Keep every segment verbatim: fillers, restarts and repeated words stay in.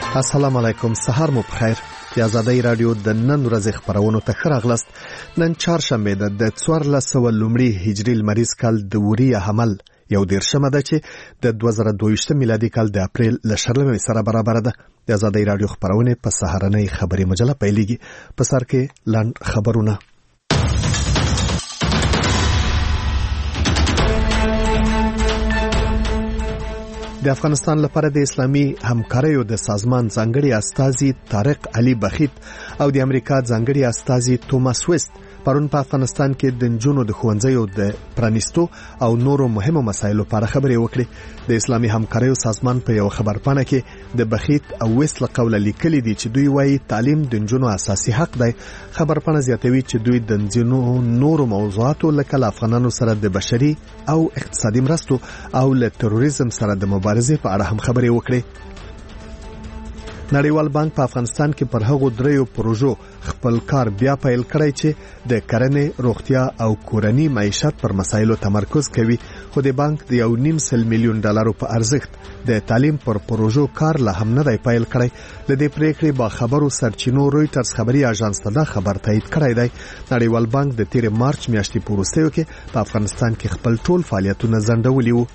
السلام علیکم، سهار مو بخیر. د آزادۍ رادیو د نن ورځې خبرونو ته ښه راغلاست. نن چهارشنبه ده د څوارلس سوه لومړي هجري لمریز کال د وري حمل یو دېرشمه ده چې د دوه زره دوه ویشت میلادي کال د اپریل له شلمې سره برابر ده. د آزادۍ رادیو خبرونه په سهارنۍ خبري مجله پیلېږي. په سر کې لاند خبرونه. د افغانستان لپاره د اسلامي همکاریو د سازمان ځانګړي استازي طارق علي بخیت او د امریکا ځانګړي استازي توماس ویست پرون په افغانستان کې د نجونو د ښوونځیو د پرانیستو او نورو مهمو مسایلو لپاره خبرې وکړې. د اسلامي همکاریو سازمان په یو خبرپاڼه کې د بخیت او ویست له قوله لیکلي دي چې دوی وایي تعلیم د نجونو اساسي حق دی. خبرپاڼه زیاتوي چې دوی د نجونو نورو موضوعاتو لکه له افغانانو سره د بشري او اقتصادي مرستو او له تروریزم سره د مبارزې په اړه هم خبرې وکړې. نړیوال بانک په افغانستان کې پر هغو دریو پروژو خپل کار بیا پیل کړی چې د کرنې، روغتیا او کورنی معیشت پر مسایلو تمرکز کوي. خو د بانک د یو نیم سل میلیون ډالرو په ارزښت د تعلیم پر پروژو کار لا هم نه دی پیل کړی. د دې پریکړې با خبرو سرچینو رويټرز خبري اژانس ته دا خبر تایید کړی دی. نړیوال بانک د تیر مارچ میاشتې په وروستیو کې په افغانستان کې خپل ټول فعالیتونه ځنډولي وو.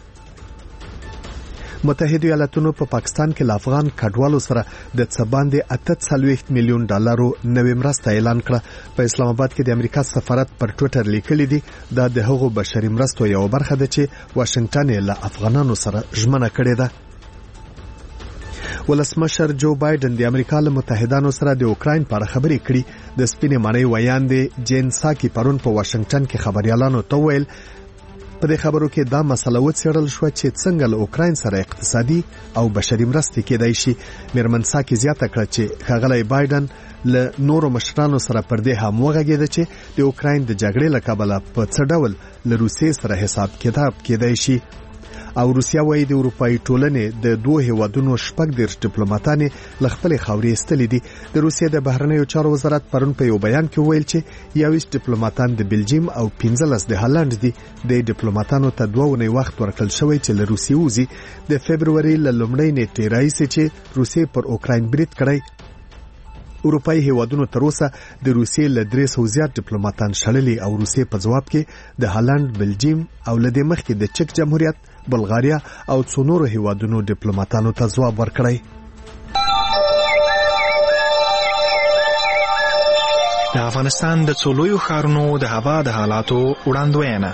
متحده ایالاتونو په پا پاکستان کې ل افغان کډوالو سره د څه باندې اته څلوېښت میلیون ډالرو نوې مرسته اعلان کړه. په اسلام آباد کې د امریکا سفارت پر ټوئیټر لیکلي دي دا د هغو بشري مرستو یو برخه ده چې واشنگټن یې له افغانانو سره ژمنه کړې ده. ولسمشر جو بایدن د امریکا له متحدانو سره د اوکراین په اړه خبرې کړې. د سپینې ماڼۍ ویاندې جین ساکي پرون په واشنگټن کې خبريالانو ته ویل په دې خبرو کې دا مسله وڅېړل شو چې څنګه له اوکراین سره اقتصادي او بشري مرستې کېدای شي. میرمن ساکي زیاته کړه چې ښاغلی بایدن له نورو مشرانو سره پر دې هم وغږېده چې د اوکراین د جګړې له کبله په څه ډول له روسیې سره حساب کتاب کېدای شي. او روسیا وایي د اروپאי ټولنې د دوه هیوادونو شپږ دیرش ډیپلوماټان له خپل خاورې ایستلي دي. د روسیې د بهرنیو چارو وزارت پرون په یو بیان کې ویل چې یویشت ډیپلوماټان د بلجیم او پنځلس د هالند دي. د ډیپلوماټانو ته دوه ونې وخت ورکړل شوی چې له روسیې وځي. د فبرवरी له لومړۍ نیټې راهیسې چې روسیې پر اوکراین برید کړی. اروپאי هیوادونو تر اوسه د روسیې له درې سوه زیات ډیپلوماټان شړلي او روسیې په ځواب کې د هالند، بلجیم او له دې مخکې د چک جمهوریت، بلغاریا او څو نورو هیوادونو ډیپلوماټانو ته ځواب ورکړی. د افغانستان د څو لویو ښارونو د هوا د حالاتو وړاندوینه.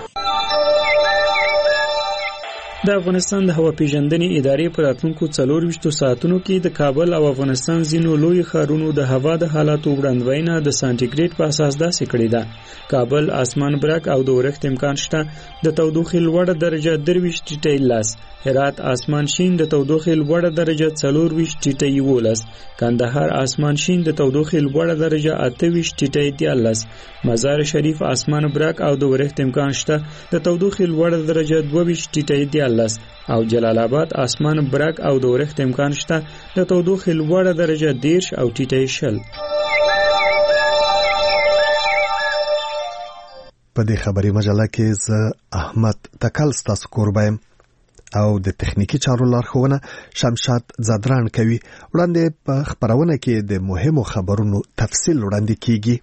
د افغانستان د هوا پیژندنې ادارې په راتلونکو څلور ویشتو ساعتونو کې د کابل او افغانستان ځینو لوی ښارونو د هوا د حالاتو وړاندوینه د سانټیګریډ په اساس داسې کړې ده. کابل اسمان برق او د اورښت امکان شته. د تودوخې لوړه درجه درویشت ټیټی لس. هرات اسمان شین د تودوخې لوړه درجه څلور ویشت ټیټی یولس. کندهار اسمان شین د تودوخې لوړه درجه اته ویشت ټیټی دیارلس. مزار شریف اسمان برق او د اورښت امکان شته. د تودوخې لوړه درجه دوه ویشت ټیټی دیارلس. او جلال آباد اسمان برق او د اورښت امکان شته. د تودوخې لوړه درجه دیرش او ټیټی شل. په دې خبري مجله کې زه احمد تکل ستاسو کوربه یم او د تخنیکی چارو لارښوونه شمشاد زادران کوي. وړاندې په خبرونه کې د مهمو خبرونو تفصیل وړاندې کیږي.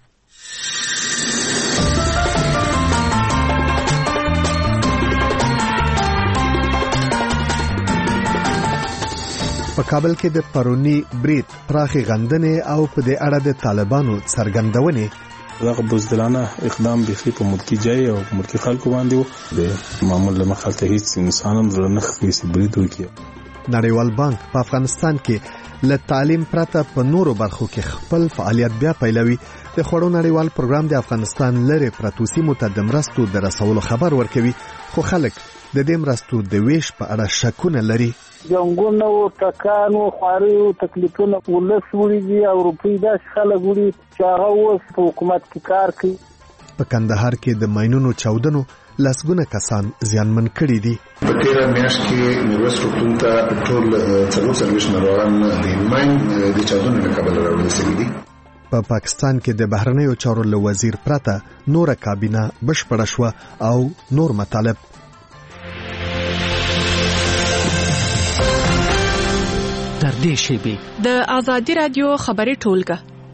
په کابل کې د پرونی برید پراخي غندنې او په دې اړه د طالبانو څرګندونې دغه بزدلانه اقدام بخي په ملکی جای او ملکی خلکو باندې و. د معمول له مخالفت هیڅ انسان هم زړه نه خېسي برید وکړي. نړیوال بانک په افغانستان کې له تعلیم پرته په نورو برخو کې خپل فعالیت بیا پیلوي. د خوړو نړیوال پروګرام د افغانستان لري پرتو سیمو ته د مرستو د رسولو خبر ورکوي. خو خلک د دې مرستو د ویش په اړه شکونه لري. جنګونه او ټکانو خاريو تکلیفونه ولس وړي او روپۍ داس خلک وړي چې هغه اوس په حکومت کې کار کوي. په کندهار کې د ماینونو چاودنو لسګونه کسان زیانمن کړي دي. په تیر میاشت کې میرویس روغتون ته ټول څلور څلوېښت ناروغان د ماین د چاودنو له کبله راوړل شوي دي. په پاکستان کې د بهرنیو چارو له وزیر پرته نوره کابینه بشپړه شوه او نور مطالب. در نږدې شیبې. د آزادي رادیو خبري ټولګه.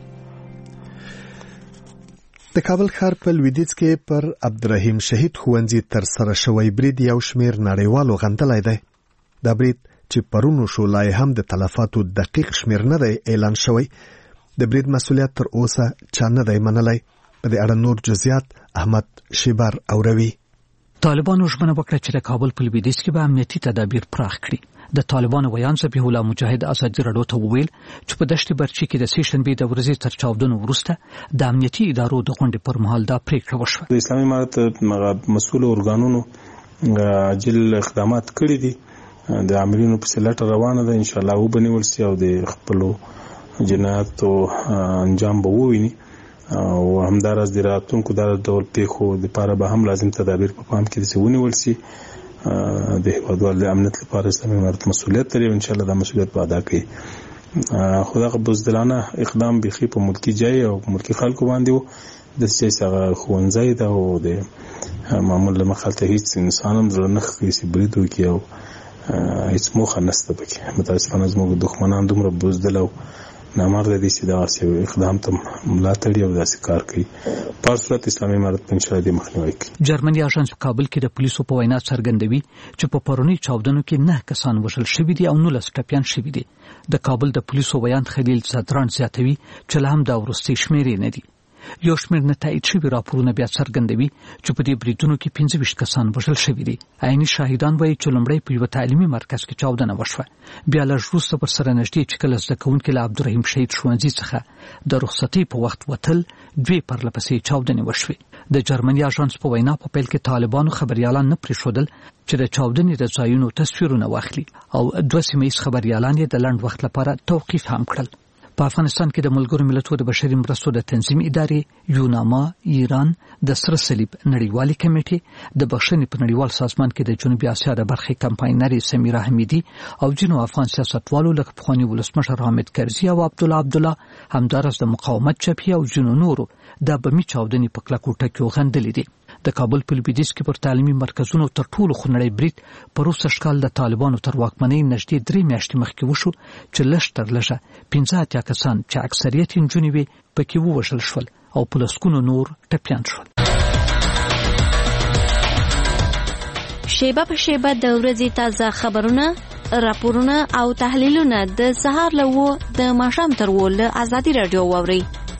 د کابل ښار په لویدیځ کې پر عبدالرحیم شهید ښوونځي تر سره شوی برید یو شمېر نړیوالو غندلی دی. دا برید چې پرونو شو لا هم د تلفاتو دقیق شمېر نه دی اعلان شوی. د برید مسؤلیت تر اوسه چا نه دی منلی. په دې اړه نور جزئیات احمد شیبر اوروي. طالبانو ژمنه وکړه چې د کابل په لویدیځ کې به امنیتي تدابیر پراخ کړي. د طالبانو ویان ذبیح الله مجاهد ازادي راډیو ته وویل چې په دشت برچی کې د سې شنبې د ورځې تر چاودنو وروسته د امنیتي ادارو د غونډې پر مهال دا پریکړه وشوه. د اسلامي امارت مسؤل ارګانونو عاجل اقدامات کړي دي. د عاملینو په سلټ روانه ده، ان شاء الله وبنول سي او د خپل جنایاتو انجام به وویني او همدارس د راتلونکو د ډول پیښو لپاره به هم لازم تدابیر په پام کې ونیول سي. د هیوادوالو د امنیت لپاره اسلامي امارت مسؤلیت لري، ان شاء الله دا مسؤلیت به ادا کوي. خدای بزدلانه اقدام بيخي په ملکی ځای او ملکی خلکو باندې وو. د سیاسي خوندزای دا او د معمول مخالفت هیڅ انسان هم زړه نه کوي چې برید وکړي او هیڅ موخه نشته پکې. متاسفانه زموږ دښمنان دومره بزدل او نامرده دي چې دا اقدام ته ملاتړ او داسې کار کوي. په صورت اسلامي امارت په انشاء الله مخنیوي کوي. جرمني اژانس په کابل کې د پولیسو په وینا څرګندوي چې په پرونی چاودنو کې نه کسان وژل شوي دي او نولس ټپیان شوي دي. د کابل د پولیسو ویان خلیل صدران زیاتوي چې لا هم دا وروستي شمیرې نه دي. یو شمېر نه تایید شوي راپورونه بیا څرګندوي چې په دې بریدونو کې پنځه ویشت کسان وژل شوي دي. عیني شاهدان وایي چې لومړی په یو تعلیمي مرکز کې چاودنه وشوه، بیا لږ وروسته پر سره نږدې چې کله زده کوونکي له عبدالرحیم شهید ښوونځي څخه د رخصتۍ په وخت وتل دوی پرله پسې چاودنې وشوې. د جرمني اژانس په وینا په پیل کې طالبانو خبريالان نه پرېښودل چې د چاودنې د ځایونو تصویرونه واخلي او دوه سیمه ییز خبريالان یې د لنډ وخت لپاره توقیف هم کړل. په افغانستان کې د ملګرو ملتونو د بشري مرستو د تنظیم ادارې، یوناما، ایران، د سره صلیب نړیوالې کمیټې، د بخښنې په نړیوال سازمان کې د جنوبي اسیا د برخې کمپاینرې سمیرا حمیدي او ځینو افغان سیاستوالو لکه پخواني ولسمشر حامد کرزي او عبدالله عبدالله، همدارس د مقاومت جبهې او ځینو نورو د بمي چاودنې په کلکو ټکیو غندلې دي. د کابل په لویدیځ کې پر تعلیمي مرکزونو تر ټولو خونړی برید پروسه شکال د طالبانو تر واکمنۍ نږدې درې میاشتې مخکې وشو چې لږ تر لږه پنځه اتیا کسان چې اکثریت نجونې وي پکې ووژل شول او په لسګونو نور ټپیان شول. شیبه په شیبه د ورځې تازه خبرونه، راپورونه او تحلیلونه د سهار له و د ماښام تر و له آزادي رادیو واورئ.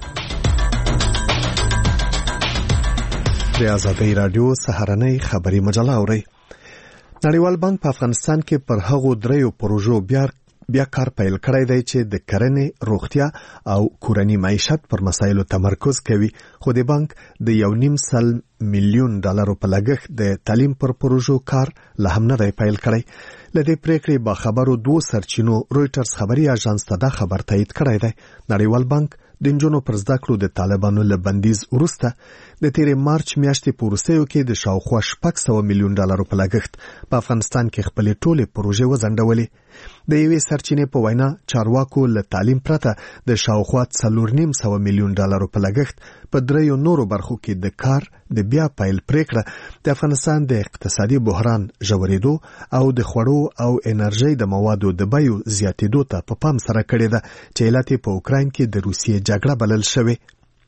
د آزادي رادیو سهارنۍ خبري مجله اورئ. نړیوال بانک په افغانستان کې پر هغو دریو پروژو بیا بیا کار پیل کړی دی چې د کرنې، روغتیا او کورنۍ معیشت پر مسایلو تمرکز کوي. خو د بانک د یو نیم سل میلیون ډالرو په لګښت د تعلیم پر پروژو کار لا هم نه دی پیل کړی. له دې پریکړې با خبرو دوه سرچینو رويټرز خبري اژانس ته دا خبر تایید کړی دی. نړیوال بانک د نجونو پر زده کړو د طالبانو له بندیز وروسته د تیرې مارچ میاشتې په وروستیو کې د شاوخوا شپږ سوه میلیون ډالرو په لګښت په افغانستان کې خپلې ټولې پروژې وځنډولې. د یوې سرچینې په وینا چارواکو له تعلیم پرته د شاوخوا څلور نیم سوه میلیون ډالرو په لګښت په دریو نورو برخو کې د کار د بیا پیل پریکړه د افغانستان د اقتصادي بحران ژورېدو او د خوړو او انرژۍ د موادو د بیو زیاتېدو ته په پام سره کړې ده چې علت په اوکراین کې د روسیې جګړه بلل شوې.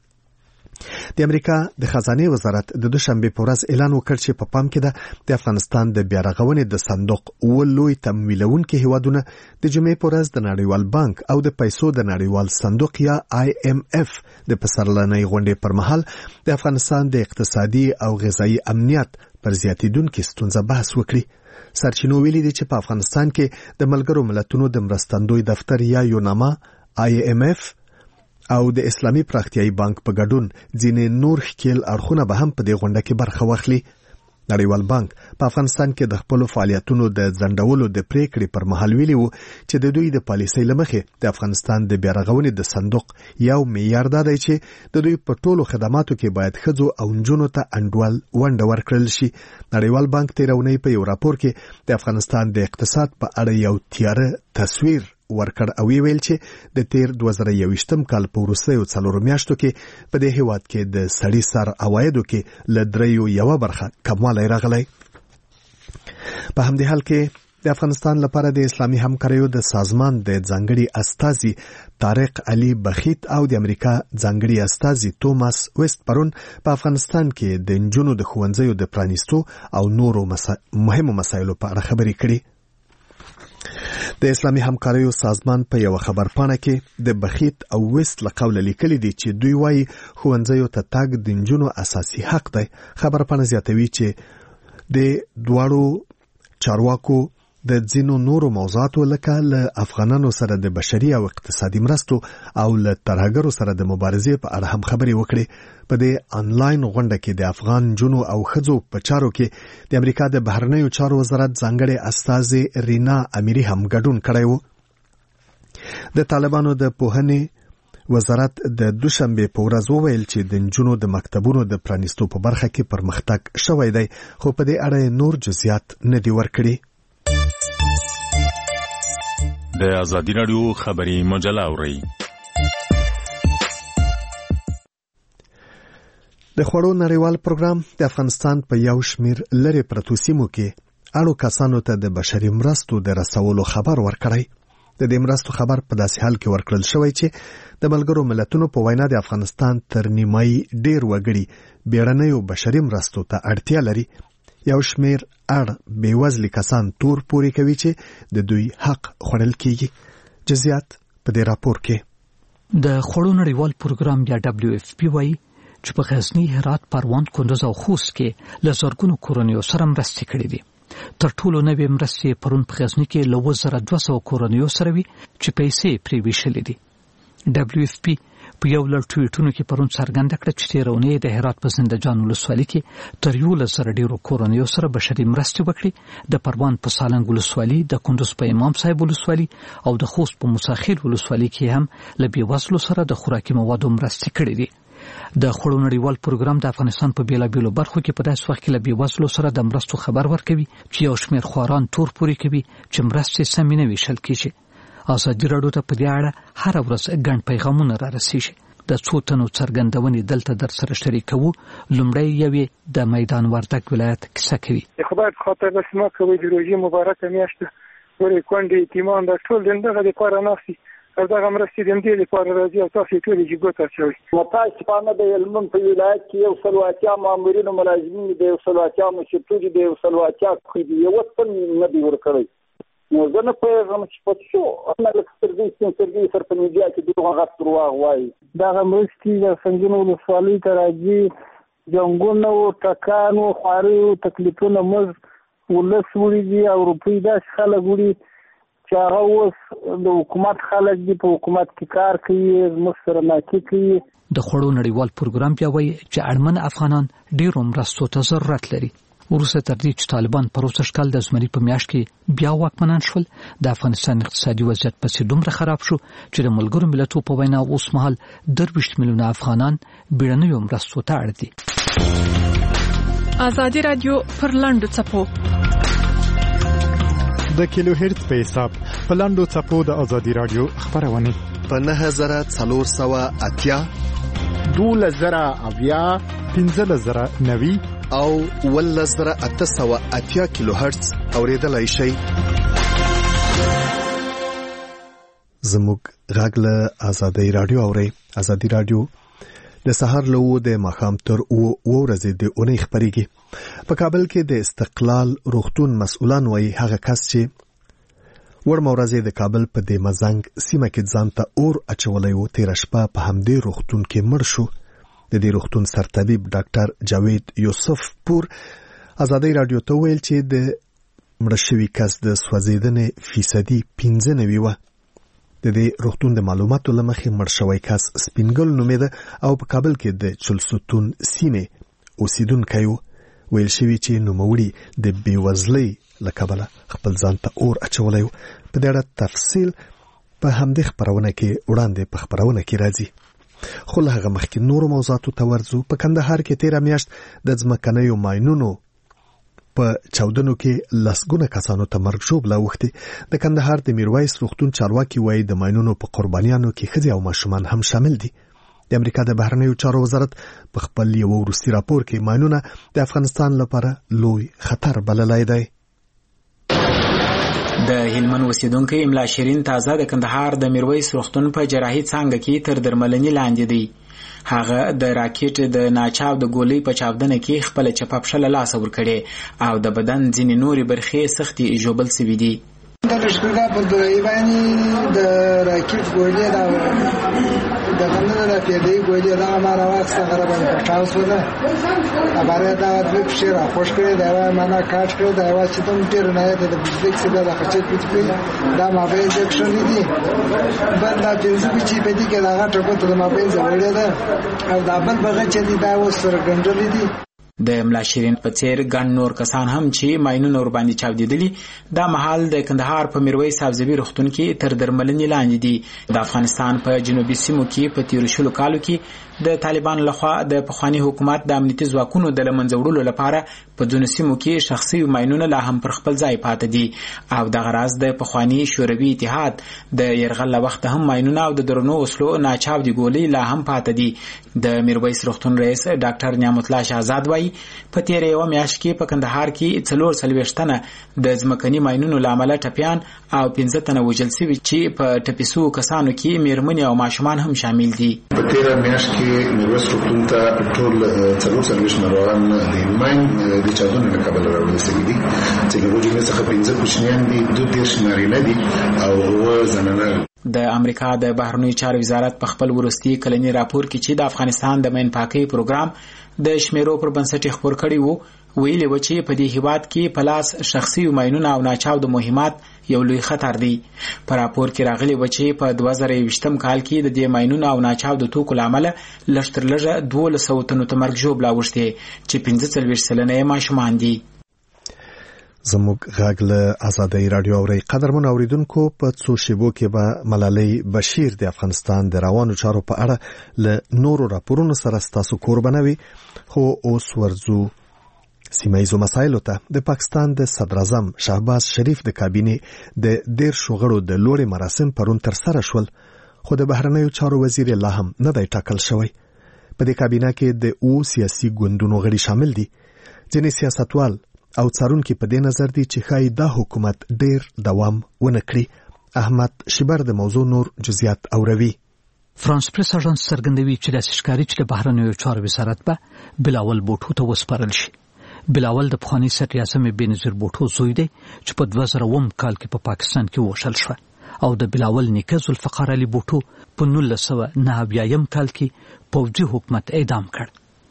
د امریکا د خزانه وزارت د دوشنبه په ورځ اعلان وکړ چې په پام کې ده د افغانستان د بیا رغونې د صندوق ولوي تمویلونکو هیوادونه د جمعې په ورځ د نړیوال بانک او د پیسو د نړیوال صندوق یا آی ایم اف د پسرلنۍ غونډې پر مهال د افغانستان د اقتصادي او غذایی امنیت پر زیاتیدونکو ستونزه بحث وکړي. سرچینو ویلي دي چې په افغانستان کې د ملګرو ملتونو د مرستندوی دفتر یا یوناما، آی ایم اف او د اسلامي پراختیایي بانک په ګډون ځینې نور ښکیل اړخونه به هم په دې غونډه کې برخه واخلي. نړیوال بانک په افغانستان کې د خپل فعالیتونو د ځنډولو د پریکړې پر مهال ویلي وو چې د دوی د پالیسۍ لمخې د افغانستان د بیا رغونې د صندوق یو معیار دا دی چې د دوی په ټولو خدماتو کې باید ښځو او نجونو ته انډول ونډه ورکړل شي. نړیوال بانک تېره اونۍ په یو راپور کې د افغانستان د اقتصاد په اړه یو تیاره تصویر ورکړ او ویل چې د تیر دوه زره یوویشتم کال په وروستیو څلورو میاشتو کې په دې هیواد کې د سړي سر عوایدو کې له دریو یوه برخه کموالی راغلی. په همدې حال کې د د افغانستان لپاره د اسلامي همکاریو د سازمان د ځانګړي استازي طارق علي بخیت او د امریکا ځانګړي استازي توماس ویست پرون په افغانستان کې د نجونو د ښوونځیو د پرانیستو او نورو مسا... مهمو مسایلو په اړه خبرې کړي. د اسلامي همکاریو سازمان په یو خبر پاڼه کې د بخیت او ویست له قوله لیکلي دي چې دوی وايي ښوونځیو ته تګ د نجونو اساسي حق دی. خبر پاڼه زیاتوي چې د دواړو چارواکو د ځینو نورو موضوعاتو لکه له افغانانو سره د بشري او اقتصادي مرستو او له ترهګرو سره د مبارزې په اړه هم خبرې وکړي. په دې انلاین غونډه کې د افغان جنو او خځو په چارو کې د امریکا د بهرنیو چارو وزارت ځانګړي استازي رینا امیری هم ګډون کړی و. د طالبانو د پوهنې وزارت د دوشنبه په ورځ وویل چې د نجونو د مکتبونو د پرانیستو په برخه کې پرمختګ شوی دی، خو په دې اړه نور جزئیات نه دي ورکړي. د ازادي راډیو خبري مجله اوري. د خوړو نړیوال پروګرام د افغانستان په یو شمیر لرې پرتو سیمو کې اړو کسانو ته د بشري مرستو د رسولو خبر ورکړی. د دې مرستو خبر په داسې حال کې ورکړل شوی چې د ملګرو ملتونو په وینا د افغانستان تر نیمایي ډیر وګړي بیړنیو بشري مرستو ته اړتیا لري. یو شمیر اړ بیوزلي کسان تور پوري کوي چې د دوی حق خوړل کیږي. جزئیات په دې راپور کې. د خوړو نړیوال پروګرام یا دبليو اف پی وايي چې په غزنی، هرات، پروان، کندوز او خوست کې له زرګونو کورنیو سره مرستې کړې دي. تر ټولو نوې مرستې پرون په غزنی کې له دوه زره دوه سوه کورنیو سره وي چې پیسې پرې ویشلې دي. دبليو اف پی په یو لړ ټویټونو کې پرون څرګنده کړه چې تیرونې د هرات په زنده‌جان ولسوالۍ کې تر یولس زره ډیرو کورنیو سره بشري مرستې وکړي. د پروان په سالنګ ولسوالۍ، د کندوز په امام صاحب ولسوالۍ او د خوست په موساخیل ولسوالۍ کې هم له بیوزلو سره د خوراکي موادو مرستې کړې دي. د خوړو نړیوال پروګرام د افغانستان په بیلابیلو برخو کې په داسې وخت کې له بیوزلو سره د مرستو خبر ورکوي چې یو شمېر خواران تور پوري کوي چې مرستې سمې نه ویشل کېږي. ازادي راډیو ته په دې اړه هره ورځ ګڼ پیغامونه را رسېږي. د څو تنو څرګندونې دلته در سره شریکوو. لومړی یوې د میدان وردګ ولایت کیسه کوي. خدای په خاطر بس ما کوي د روژې مبارکه میاشت ورې کونډې یتیمان د ټول دغه لپاره ناستي او دغه مرستې د دې لپاره راځي او تاسو ټول یې ګوت اچوي. متاسف په د علم په ولایت کې یو سلواتیا مامورینو ملازمین د یو سلواتیا مشرتوجي د یو سلواتیا خو دی یو څه نه دی ورکړی. نو زه نه پوهېږم چې په څو نه لکه سترګې سترګې سر په میډیا کې دغه غږ درواغ وایي. دغه مرستې د سنګینو ولسوالۍ ته راځي. جنګونه او ټکان او خواري او تکلیفونه موږ ولس وړي او روپۍ داسې خلک وړي چې هغه اوس د حکومت خلک دي، په حکومت کې کار کوي، زموږ سره ناکي کوي. د خوړو نړیوال پروګرام بیا وایي چې اړمن افغانان ډېرو مرستو ته ضرورت لري. وروسته تر دې چې طالبان په روسش کال د زمري په میاشت کې بیا واکمنان شول، د افغانستان اقتصادي وضعیت پسې دومره خراب شو چې د ملګرو ملتونو په وینا اوس مهال درویشت میلیونه افغانان بیړنیو مرستو ته اړ دي. ازادي راډیو پر لاندو څپو د کیلو هرتز په حساب په لاندو څپو د ازادي راډیو خبرونه په نه زره څلور سوه اتیا، دوله زره اویا، پنځه زره نوي او ول زره اته سوه اتیا کیلو هرتز اوریدلای شي. زموږ غږ له ازادي راډیو اوري. ازادي راډیو د سحر له و د ماښام تر و ورځې د اونۍ خبريږي. په کابل کې د استقلال روغتون مسؤلان وایي هغه کس چې ورمه ورځې د کابل په د مزنګ سیمه کې ځان ته اور اچولی و، تېره شپه په همدې روغتون کې مړ شو. د دې روغتون سرطبیب ډاکټر جاوید یوسف پور ازادي راډیو ته ویل چې د مړ شوي کس د سوځېدنې فیصدي پنځه نوي وه. د دې روغتون د معلوماتو له مخې مړ شوی کس سپینګل نومېده او په کابل کې د چلستون سیمې اوسیدونکی و. ویل شوي چې نوموړي د بېوزلۍ له کبله خپل ځان ته اور اچولی و. په دې اړه تفصیل په همدې خپرونه کې وړاندې په خپرونه کې راځي. خو له هغه مخکې نورو موضوعاتو ته ورځو. په کندهار کې تېره میاشت د ځمکنیو ماینونو په چاودنو کې لسګونه کسانو ته مرګ ژوبله اوښتې. د کندهار د میرویس روغتون چارواکي وایي د ماینونو په قربانیانو کې ښځې او ماشومان هم شامل دي. د امریکا د بهرنیو چارو وزارت په خپل یو وروستي راپور کې ماینونه د افغانستان لپاره لوی خطر بللی دی. د هلمند اوسیدونکو املا شیرین تازه د کندهار د میرویس روغتون په جراحي څانګه کې تر درملنې لاندې دی. هغه د راکټ د ناچاو د ګولۍ په چاودنه کې خپل چپه پښه له لاسه ورکړې او د بدن ځینې نورې برخې سختې ژوبل سوي دي. د لښکرګاه په دوی باندې د راکټ ګولۍ دا د غنډه د پیډې ګولۍ دا ما راوخته غره باندې پټاو سوله اباره دا د پښې را خوش کړې دا معنا کاټ کړې دا وا چې تم ډیر نه ده د بجلیک څخه د خچې پټ کړې دا ما به دې کښلې دي بل دا چې چې په دې کې دا غټه کوته د ما به زوړې ده او دا بل بغه چې دا وسره ګنډلې دي. د املا شیرین په څیر ګڼ نور کسان هم چې ماینونه ور باندې چاودېدلي دا مهال د کندهار په میرویس سبزبي روغتون کې تر درملنې لاندې دي. د افغانستان په جنوبي سیمو کې په تیرو شلو کالو کې د طالبانو لخوا د پخواني حکومت د امنیتي ځواکونو د له منځه وړلو لپاره په ځینو سیمو کې شخصي ماینونه لا هم پر خپل ځای پاتې دي او دغه راز د پخواني شوروي اتحاد د یرغل له وخته هم ماینونه او د درنو وسلو ناچاودې ګولۍ لا هم پاتې دي. د میرویس روغتون رئیس ډاکټر نعمت الله شهزاد وایي په تیره یوه میاشت کې په کندهار کې څلور څلوېښت تنه د ځمکني ماینونو له امله ټپیان او پنځه تنه وژل سوي چې په ټپي سوو کسانو کې میرمنې او ماشومان هم شامل دي. په تیره میاشت کې میرویس روغتون ته ټول څلور څلوېښت ناروغان د ماین د چاودنې له کبله راوړل سوي دي چې له هغوی څخه پنځه کوچنیان دي، دوه دېرش نارینه دي او اووه زنانه. د امریکا د بهرنیو چارو وزارت په خپل وروستي کلني راپور کې چې د افغانستان د مین پاکۍ پروګرام د شمیرو پر بنسټ خبر کړی وو ویلي و چې په دې هیواد کې پلاس شخصي ماینونه او ناچاود مهمات یو لوی خطر دی. په راپور کې راغلی و چې په دوه زره یوویشتم کال کې د دې ماینونو او ناچاود توکو له امله لږ تر لږه دولس سوه تنو ته مرګ ژوبله اوښتې چې پنځه څلوېښت سلنه یې ماشومان دي. زموږ غږ له آزادۍ راډیو اورئ. قدرمن اوریدونکو په څو شیبو کې به ملالۍ بشیر د افغانستان د روانو چارو په اړه له نورو راپورونو سره ستاسو کوربنه وي، خو اوس ورځو سیمایزو مسایلو ته. د پاکستان د صدر اعظم شهباز شریف د کابینې د دېرشو غړو د لوړې مراسم پرون ترسره شول، خو د بهرنیو چارو وزیر لا هم نه دی ټاکل شوی. په دې کابینه کې د اوو سیاسي ګوندونو غړي شامل دي. ځینې سیاستوال او څارونکي په دې نظر دي چې ښایي دا حکومت ډیر دوام ونه کړي. احمد شبر د موضوع نور جزئیات اوروي. فرانس پریس اژانس څرګندوي چې د ښکاری چې د بهرنیو چارو وزارت به بلاول بوټو ته وسپارل شي. بلاول د پخواني صدر اعظم بېنظیر بوټو زوی دی چې په دوه زره اووم کال کې په پاکستان کې وشل شو او د بلاول نیکه ذوالفقار علي بوټو په نولس سوه نهه اویایم کال کې پوځي حکومت اعدام کړ.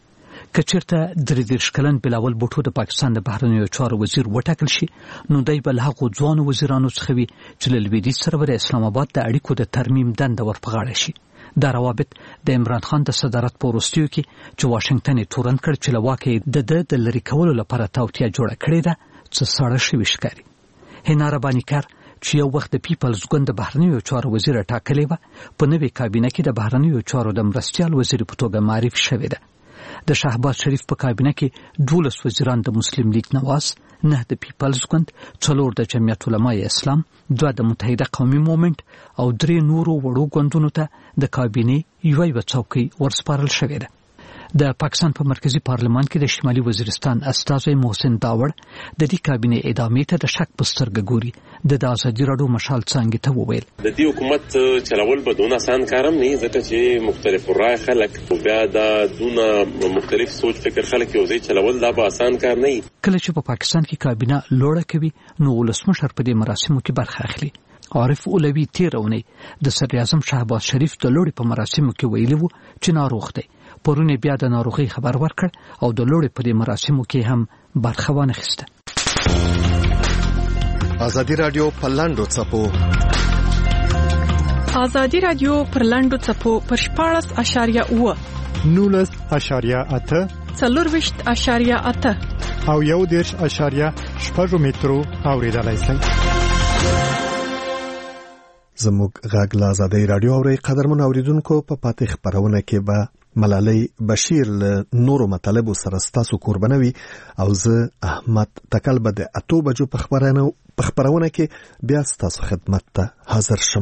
که چېرته درې دېرش کلن بلاول بوټو د پاکستان د بهرنیو چارو وزیر وټاکل شي نو دی به له هغو ځوانو وزیرانو څخه وي چې له لویدیځ سره به د اسلام آباد د اړیکو د ترمیم دنده ور په غاړه شي. دا روابط د عمران خان د صدارت په وروستیو کې چې واشنګټن یې تورن کړ چې له واکه د ده د لرې کولو لپاره توطیه جوړه کړې ده څه ساړه شوي ښکاري. هینا رباني کار چې یو وخت د پیپلز ګوند د بهرنیو چارو وزیره ټاکلې وه په نوې کابینه کې د بهرنیو چارو د مرستیال وزیر په توګه معرفي شوې ده. د شهباز شریف په کابینه کې دولس وزیران د مسلم لیگ نواز، نه د پیپلز ګوند، څلور د جمعیت علمای اسلام، دوه د متحده قومي مومنټ او درې نورو وړو ګوندونو ته د کابینې یوه یوه څوکۍ ورسپارل شوې ده. د پاکستان په مرکزی پارلمان کې د شمالي وزیرستان استازی محسن داوړ د دې کابینې ادامې ته د شک په سترګه ګوري. د آزادي راډیو مشال څانګې ته وویل د دې حکومت چلول به دونه آسان کارم نه ځکه چې مختلف رای خلک بیا دا دونه مختلف سوچ فکر خلک یو ځای چلول دا به آسان کار نه. کله چې په پا پاکستان کې کابینه لوړه کوي نو ولسمشر په دې مراسمو کې برخه اخلي. عارف اولوی تیر اونۍ د صدر اعظم شهباز شریف د لوړې په مراسمو کې ویلي وو چې ناروغ دی. پرون بیا د ناروغۍ خبر ورکړ او د لوړې په دې مراسمو کې هم برخه وانخیسته. آزادي راډیو پر لاندو څپو آزادي راډیو پر لاندو څپو پر شپاړس اشاریه اوه نولس اشاریه اته څلورویشت اشاریه اته او یو دېرش اشاریه شپږ مترو اوریدلای شئ. زموږ غږ له آزادۍ راډیو اورئ. قدرمن اوریدونکو په پاتې خبرونه کې به ملالۍ بشیر له نورو مطالبو سره ستاسو کوربنه وي او زه احمد تکل به د اتو بجو په خبرونه کې بیا ستاسو خدمت ته حاضر شم.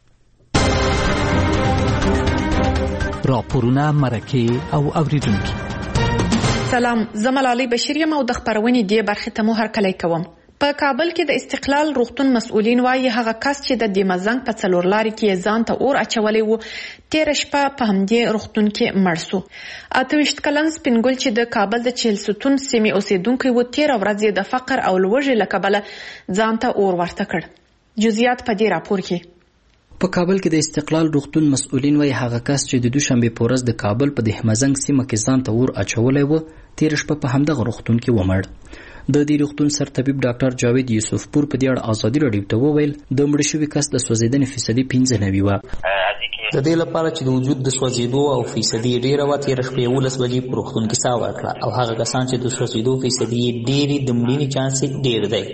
راپورونه، مرکې او اوریدونکي. سلام، زه ملالۍ بشیر یم او د خبرونې دې برخې ته مو هرکلی کوم. په کابل کې د استقلال روغتون مسؤلین وایي هغه کس چې د دیمزنګ په څلور لاري کې ځان ته اور اچولی و تیر شپه په همدې روغتون کې مړ سو. اته ویشت کلن سپینګل چې د کابل د چهل ستون سیمې اوسیدونکی و تیر ورځ د فقر او لوږې له کبله ځان ته اور ورته کړ. جزئیات په دې راپور کې. په کابل کې د استقلال روغتون مسؤلین وایي هغه کس چې د دوشنبه په ورځ د کابل په دهمزنګ سیمه کې ځان ته اور اچولی و تیر شپه په همدغه روغتون کې ومړ. د دې روغتون سرطبیب ډاکټر جاوید یوسف پور په دې اړه ازادي راډیو ته وویل د مړ شوي کس د سوځېدنې فیصدي پنځه نوي وه. د دې لپاره چې د وجود د سوځېدو او فیصدي ډېره وه تېره شپه یولس بجې په روغتون کې ساه ورکړه او هغه کسان چې د سوځېدو فیصدي یې ډېرې د مړینې چانس یې ډېر دی.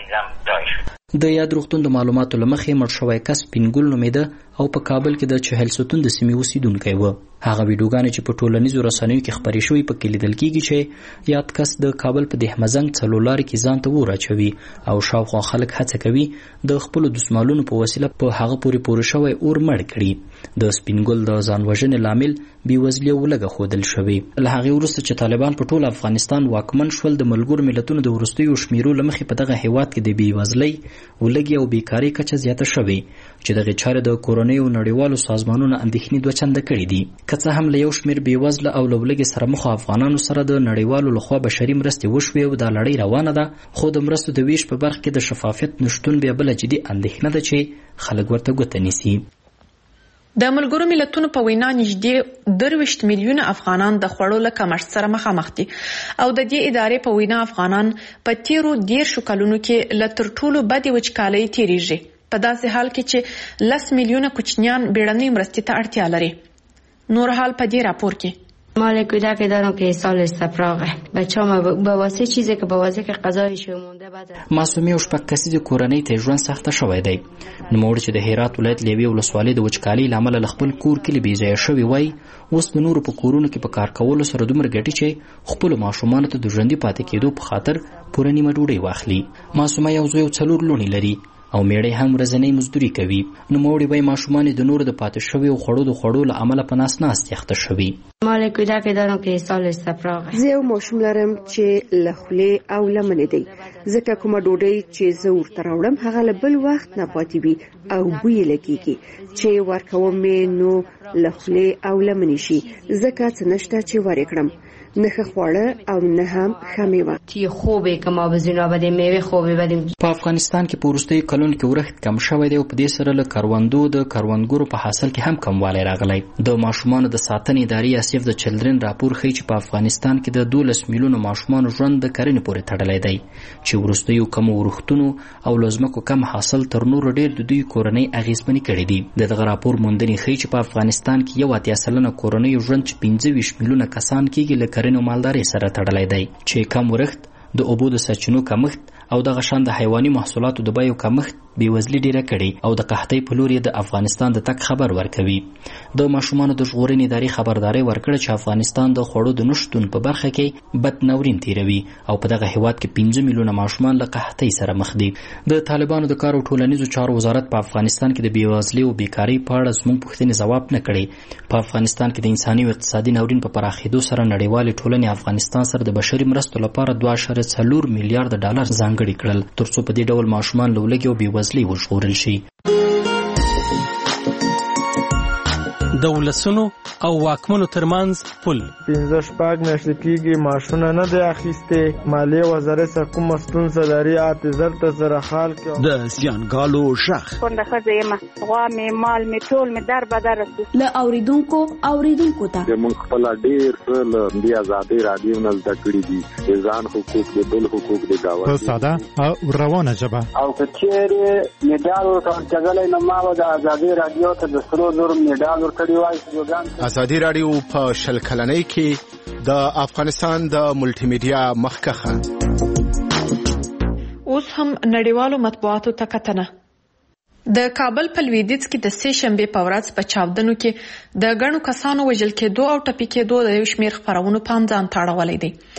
د یاد روغتون د معلوماتو له مخې مړ شوی کس سپینګل نومېده او په کابل کې د چهل ستون د سیمې اوسیدونکی و. هغه ویډیوګانې چې په ټولنیزو رسنیو کې خپرې شوي پکې لیدل کېږي چې یاد کس د کابل په دهمزنګ څلور لارې کې ځان ته اور اچوي او شاوخوا خلک هڅه کوي د خپلو دسمالونو په وسیله په هغه پورې پورې شوی اور مړ کړي. د سپینګل د ځان وژنې لامل بېوزلي او لږه ښودل شوې. له هغې وروسته چې طالبان په ټول افغانستان واکمن شول د ملګرو ملتونو د وروستیو شمیرو له مخې په دغه هیواد کې د بېوزلۍ ولږې او بیکارۍ کچه زیاته شوې چې دغې چارې د کورنیو نړیوالو سازمانونو اندېښنې دوه چنده کړي دي. که څه هم له یو شمېر بېوزله او له ولږې سره مخ افغانانو سره د نړیوالو لخوا بشري مرستې وشوې او دا لړۍ روانه ده خو د مرستو د ویش په برخه کې د شفافیت نشتون بیا بله جدي اندېښنه ده چې خلک ورته ګوته نیسي. د ملګرو ملتونو په وینا نږدې درویشت میلیونه افغانان د خوړو له کمښت سره مخامخ دي او د دې ادارې په وینا افغانان په تیرو دیرشو کلونو کې له تر ټولو بدې وچکالۍ تیریږي په داسې حال کې چې لس میلیونه کوچنیان بیړنۍ مرستې ته اړتیا لري. نور حال په دې راپور کې. مال کودک دارم که سال استفراغه بچه‌ها به واسه چیزی که به واسه که غذایشون مونده بعد معصومه او شپږ کسیزه کورنۍ ته ژوند سخته شوی دی. نوموړي چې د هرات ولایت لیوي ولسوالۍ د وچکالۍ له امله له خپل کور کلي بېځایه شوي وای اوس د نورو په کورونو کې په کار کولو سره دومره ګټي چې خپلو ماشومانو ته د ژوندي پاتې کېدو په خاطر پوره نیمه ډوډۍ واخلي. معصومه یو زوی او څلور لوڼې لري او میړی هم ورځنۍ مزدوري کوي. نوموړي وایي ماشومان د نورو د پاتې شویو خوړو د خوړو له امله په ناست ناست یخته شوي. مال کودک دارم که سال استفراغه زه یو ماشوم لرم چې له خولې او لمنې دی ځکه کومه ډوډۍ چې زه ورته راوړم هغه له بل وخت نه پاتې وي او بوی یې لګېږي چې ورکوم مې نو له خولې او لمنې شي ځکه څه نشته چې ور یې کړم نه ښه خواړه او نه هم ښه میوه. تی خوبه که ما بزینا بدیم میوه خوبه بدیم. په افغانستان کې په وروستیو کلونو کې ورښت کم شوی دی او په دې سره له کروندو د کروندګرو په حاصل کې هم کموالی راغلی. د ماشومانو د ساتنې ادارې سیف د چلډرن راپور ښیي چې په افغانستان کې د دولس میلیونو ماشومانو ژوند د کرنې پورې تړلی دی چې وروستیو کمو ورښتونو او له ځمکو کم حاصل تر نورو ډېر د دوی کورنۍ اغېزمنې کړي دي. د دغه راپور موندنې ښیي چې په افغانستان کې یو اتیا سلنه کورنیو ژوند چې پنځه ویشت میلیونه کسان کېږي له کرنې او مالدارۍ سره تړلی دی چې کم ورښت د اوبو د سرچینو کمښت او دغه شان د حیواني محصولاتو د بیو کمښت بېوزلي ډیره کړي او د قحطۍ په لور یې د افغانستان د تګ خبر ورکوي. د ماشومانو د ژغورنې ادارې خبرداری ورکړه چې افغانستان د خوړو د نشتون په برخه کې بد ناورین تیروي او په دغه هیواد کې پنځه میلیونه ماشومان له قحطۍ سره مخ دي. د طالبانو د کار او ټولنیزو چارو وزارت په افغانستان کې د بېوزلۍ او بیکارۍ په اړه زموږ پوښتنې ځواب نه کړی. په افغانستان کې د انساني او اقتصادي ناورین په پراخېدو سره نړیوالې ټولنې افغانستان سره د بشري مرستو لپاره دوه اعشاریه څلور میلیارډ ډالر ځانګړي کړل تر څو په دې ډول ماشومان له ولږې او بېوزلۍ وژغورل شي. د ولسونو او واکمنو ترمنځ پل پنځه شپږ میاشتې کېږي معاشونه نه دی اخیستې. مالیې وزارت څخه کومه ستونزه لري اته زر ته سره حال کې د زیانګالو شخ کونډه ښځه یم غوا مې مال مې ټول مې در بدر رسو له اوریدونکو اوریدونکو ته موږ خپل ډېر څه له دې ازادۍ راډیو نه زده کړي دي د ځان حقوق د بل حقوق د دعوت په ساده او روانه ژبه او که چیرې میډال ورکړل کېدلی نو ما به د ازادۍ راډیو ته د سرو زرو میډال ورکړی وای. ازادي راډیو په شل کلنۍ کې د افغانستان د ملټي میډیا مخکخه اوس هم نړیوالو مطبوعاتو ته کتنه. د کابل په لویدیځ کې د سې شنبې په ورځ په چاودنو کې د ګڼو کسانو وژل کېدو او ټپي کېدو د یو شمېر خپرونو پام ځان ته اړولی دی.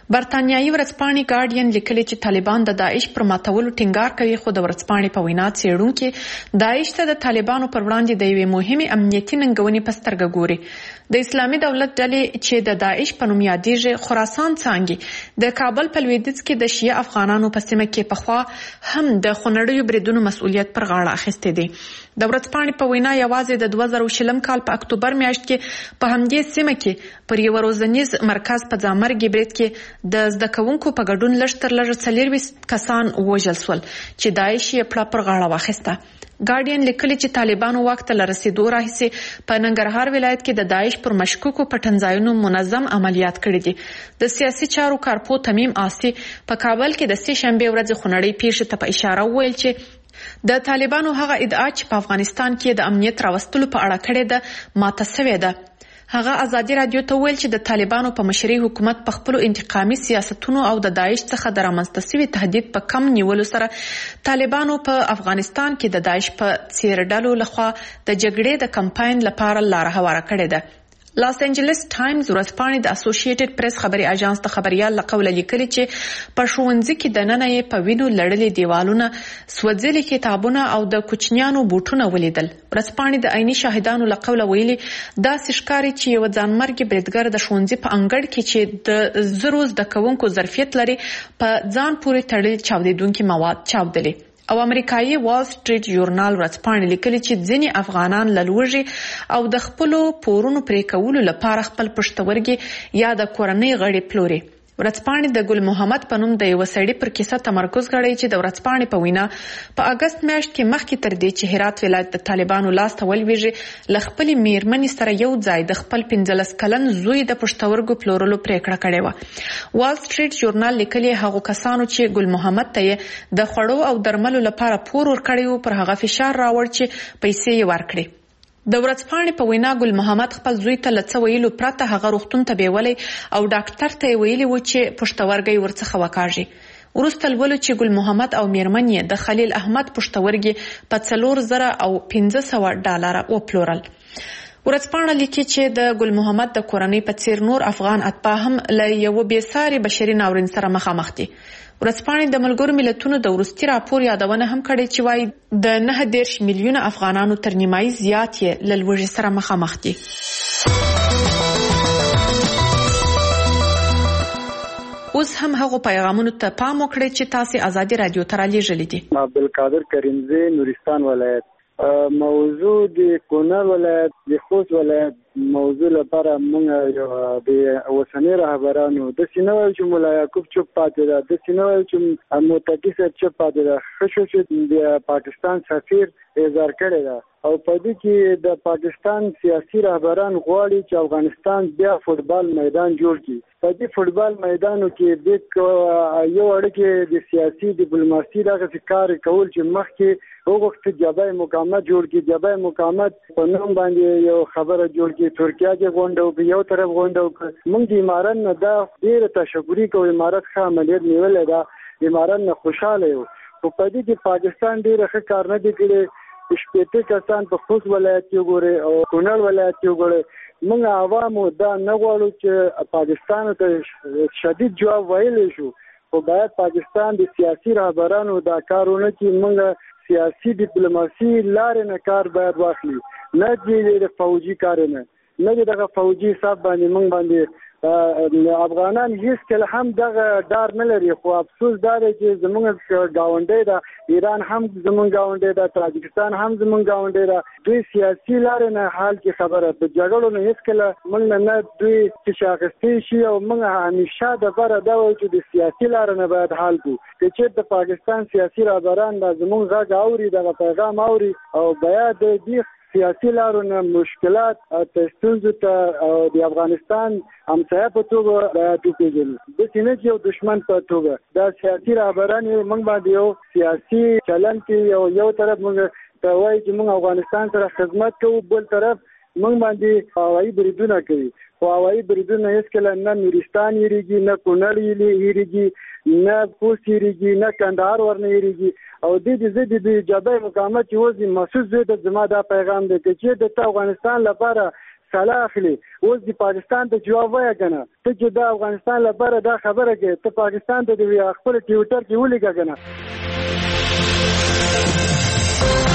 برتانیایي ورځپاڼې ګارډین لیکلي چې طالبان د داعش پر ماتولو ټینګار کوي، خو د ورځپاڼې په وینا څېړونکي داعش ته د طالبانو پر وړاندې د یوې مهمې امنیتي ننګونې په سترګه ګوري. د اسلامي دولت ډلې چې د داعش په نوم یادېږي خراسان څانګې د کابل په لویدیځ کې د شیعه افغانانو په سیمه کې پخوا هم د خونړیو بریدونو مسؤلیت پر غاړه اخیستی دی. د ورځپاڼې په وینا یوازې د دوه زره شلم کال په اکتوبر میاشت کې په همدې سیمه کې پر یو روزنیز مرکز په ځامرګي برید کې د زده کوونکو په ګډون لږ تر لږه څلوېښت کسان ووژل شول چې داعش یې پړه پر غاړه واخیسته. ګارډین لیکلي چې طالبانو واک ته له رسېدو راهیسې په ننګرهار ولایت کې د داعش پر مشکوکو پټنځایونو منظم عملیات کړي دي. د سیاسي چارو کارپو تمیم آسی په کابل کې د سې شنبې ورځې خونړۍ پیښې ته په اشاره وویل چې د طالبانو هغه ادعا چې په افغانستان کې د امنیت راوستلو په اړه کړې ده ماته سوې ده. هغه ازادي رادیو ته ویل چې د طالبانو په مشرۍ حکومت په خپل انتقامي سیاستونو او د داعش څخه د رامنځته شوي تهدید په کم نیولو سره طالبانو په افغانستان کې د داعش په څیر ډلو لخوا د جګړې د کمپاین لپاره لار هواره کړې ده. لاس انجلس ټایمز ورځپاڼې د اسوسییټډ پریس خبري اژانس ته خبريال لقول لیکلي چې په ښوونځي کې د ننه یې په وینو لړلې دیوالونه، سوځلي کتابونه او د کوچنیانو بوټونه ولیدل. ورځپاڼې د عیني شاهدانو لقول ویلي داسې ښکاري چې یو ځانمرګي بریدګر د ښوونځي په انګړ کې چې د زرو زده کوونکو ظرفیت لري په ځان پورې تړلي چاودیدونکي مواد چاودلي. او امریکایي وال سټریټ ژورنال ورځپاڼې لیکلي چې ځینې افغانان له لوږې او د خپلو پورونو پرې کولو لپاره خپل پښتورګي یا د کورنۍ غړي پلوري. ورځپاڼې د ګل محمد په نوم د یو سړي پر کیسه تمرکز کوي چې د ورځپاڼې په وینا په اگست میاشت کې مخکې تر دې چې هرات ولایت د طالبانو لاس ته ولویږي له خپلې میرمنې سره یو ځای د خپل پنځلس کلن زوی د پښتورګو پلورلو پریکړه کړې وه. وال سټریټ ژورنال لیکلي هغو کسانو چې ګل محمد ته یې د خوړو او درملو لپاره پور ورکړی و پر هغه فشار راوړ چې پیسې یې ورکړي. د ورځپاڼې په وینا ګل محمد خپل زوی ته له څه ویلو پرته هغه روغتون ته بیولی او ډاکټر ته یې ویلي و چې پښتورګی ورڅخه وکاږي. وروسته لولو چې ګل محمد او میرمن یې د خلیل احمد پښتورګي په څلور زره او پنځه سوه ډالره وپلورل. ورځپاڼه لیکي چې د ګل محمد د کورنۍ په څیر نور افغان اتباع هم له یو بېساري بشري ناورین سره مخامخ دي. ورځپاڼې د ملګرو ملتونو د وروستي راپور یادونه هم کړې چې وايي د نهه دېرش میلیونه افغانانو تر نیمایي زیات یې له لوږې سره مخامخ دي. اوس هم هغو پیغامونو ته پام وکړئ چې تاسې ازادي رادیو ته رالیږلي دي. عبدالقادر کریمزی، نورستان ولایت. موضوع د کونړ ولایت د خوست ولایت موضوع لپاره موږ یو د اوسنۍ رهبرانو د سینوال چې مولا یعقوب چوپ پاتې ده، د سینوال چې متقي صاحب چوپ پاتې ده، ښه شو چې د پاکستان سفیر اظهار کړی ده او په دې کې د پاکستان سیاسي رهبران غواړي چې افغانستان بیا فوټبال میدان جوړ کړي. په دې فوټبال میدانو کې د یو اړیکې د سیاسي ډیپلوماسي دغه کار کول چې مخکې وغوښتي جبهه مقاومت جوړ کړي. جبهه مقاومت په نوم باندې یو خبره جوړ کړي. ترکیه کې غونډه په یو طرف غونډه وکړه. موږ د امارات نه دا ډېره تشکرې کوو. امارات ښه عملیات نیولې ده، امارات نه خوشحاله یو. خو په دې کې پاکستان ډېر ښه کار نه دی کړی. شپېته کسان په خوست ولایت کې وګورئ او کونړ ولایت کې وګورئ. موږ عوامو دا نه غواړو چې پاکستان ته شدید جواب ویلی شو، خو باید پاکستان د سیاسي رهبرانو دا کارونه چې موږ سیاسي ډیپلوماسي لارې نه کار باید واخلي، نه چې د فوجي کار نه نه دغه فوجي حساب باندې موږ باندې افغانان هیڅ کله هم دغه ډار نه لري. خو افسوس دا دی چې زموږ ګاونډی ده، ایران هم زموږ ګاونډی ده، تاجکستان هم زموږ ګاونډی ده. دوی سیاسي لارې نه حال کې خبره په جګړو نه هیڅ کله موږ نه دوی چې اخیستی شي او موږ همیشه دپاره دا وایو چې د سیاسي لارې نه باید حال کړو. که چېرته د پاکستان سیاسي رهبران دا زموږ غږ اوري، دغه پیغام اوري او باید د سیاسي لارو نه مشکلات او ستونزو ته د افغانستان همسایه په توګه باید وپېژنو، داسې نه چې یو دشمن په توګه. دا سیاسي رهبران یې موږ باندې یو سیاسي چلن کې یو یو طرف موږ ته وایي چې موږ افغانستان سره خدمت کوو، بل طرف موږ باندې هوایي بریدونه کوي. خو هوایي بریدونه هېڅکله نه نورستان هېرېږي، نه کونړ هېرېږي، نه خوست هېرېږي، نه کندهار ورنه هېرېږي. او دې دې زه د جبهه مقاومت چې اوس محسوس زه د زما دا پیغام دی چې د افغانستان لپاره سالا اخلي اوس د پاکستان ته جواب وایې کنه ته چې د افغانستان لپاره دا خبره کې ته پاکستان ته د خپل ټویټر کې ولیکه کنه